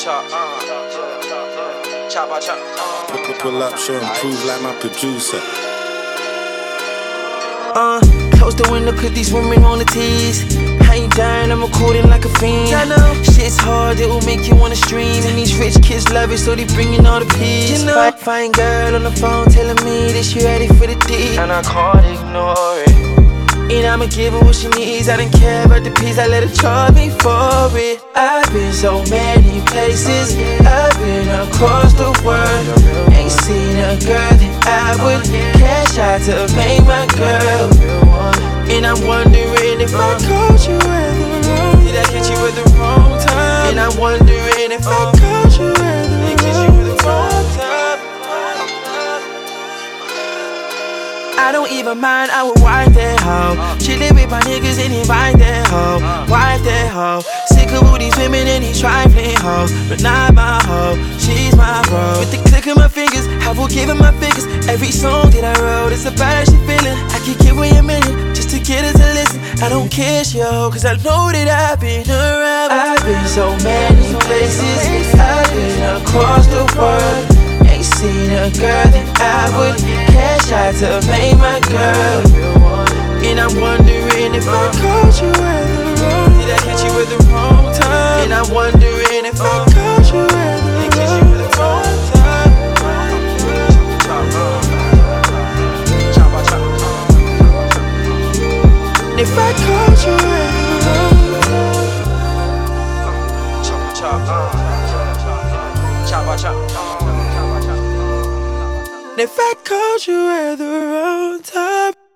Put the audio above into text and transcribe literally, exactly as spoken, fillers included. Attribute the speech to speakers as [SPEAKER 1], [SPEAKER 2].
[SPEAKER 1] chop, uh, chop, chop, chop.
[SPEAKER 2] Pull, pull up, show and prove like my producer.
[SPEAKER 3] Uh, close the window, cause these women wanna tease. I ain't dying, I'm recording like a fiend. I know shit's hard, it will make you wanna stream. And these rich kids love it, so they bringing all the peas. You know, fine girl on the phone telling me that she ready for the D, and I can't ignore it. And I'ma give her what she needs. I don't care about the peas, I let her charge me for it. I've been so many places, I've been across the world. Ain't seen a girl that I would cash out to make my girl. And I'm wondering if I caught you at the wrong. Did I catch you at the wrong time? And I'm wondering if I caught you at the wrong time. I don't even mind, I would wipe that hoe. Chillin' with my niggas and invite that hoe. Wipe that hoe. Sick of all these women and these trifling hoes, but not my hoe, she's my bro. With the click of my fingers, I will give her my fingers. Every song that I wrote is about how she feeling. I could give away a minute just to get her to listen. I don't kiss yo, cause I know that I've been around. I've been so many places, I've been across the world. Ain't seen a girl that I would cash out to make my girl. And I'm wondering if I caught you at the wrong. Did I catch you at the wrong time? And I'm wondering if I caught you at the wrong time. If I caught you at the wrong time.
[SPEAKER 1] Chop, chop, chop.
[SPEAKER 3] If I caught you at the wrong time.